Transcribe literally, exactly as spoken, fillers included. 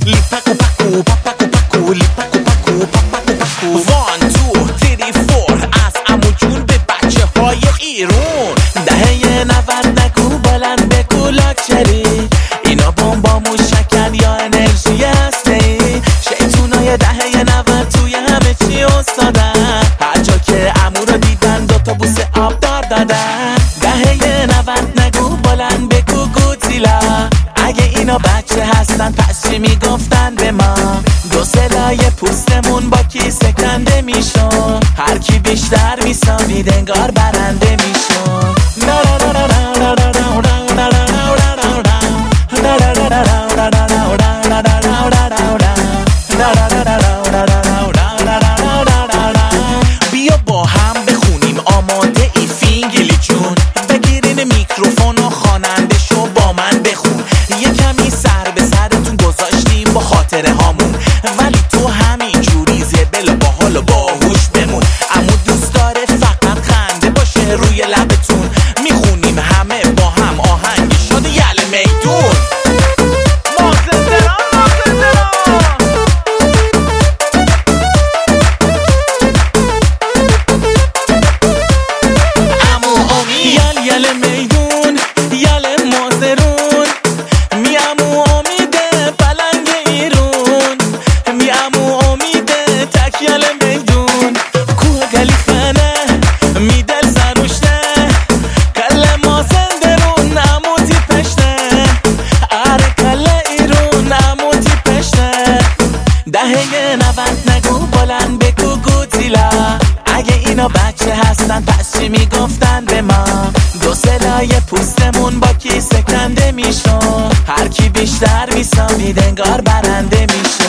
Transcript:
لیپکو پکو پپکو پکو لیپکو پکو پپکو پکو وان تو تری فور از عمو جون به بچه های ایرون. دهه نود نگو بلند بگو لاکچری، اینا بمبا موشکن یا انرژی هسته‌ای. شیطونای دهه نود توی همه چی استادن، هر جا که عمو رو دیدن دوتا بوس آب دار دادن. دهه نود نگو بلند بگو گودزیلا، اگه اینا بچه هستن پس چی میگفتن به ما؟ دو سلای پوستمون با کیسه کنده میشون، هر کی بیشتر میسابید انگار برنده میشون. بیا با هم بخونیم آماده ای فینگلی جون، بگیرین میکروفون و خواننده شو با من بخون. یه کمی سر به سرتون گذاشتیم با خاطره هامون، ولی تو همین جوری زبل با حال و باهوش بمون. اما دوست داره فقط خنده باشه روی لبتون، میخونیم همه با هم آهنگی شده یله میدون. یله میدون یله مازرون، می امو امیده پلنگ ایرون، می امو امیده تک یله میدون. کوه گلی خانه می دل سروشته، کل مازندرون امو تی پشته، آره کل ایرون امو تی پشته. دهه نود نگو بلند بگو گودزیلا، اگه اینا بچه هستن پس چی میگفتن به ما؟ دو سلای پوستمون با کیسه کنده میشون، هر کی بیشتر میسابید انگار برنده میشون.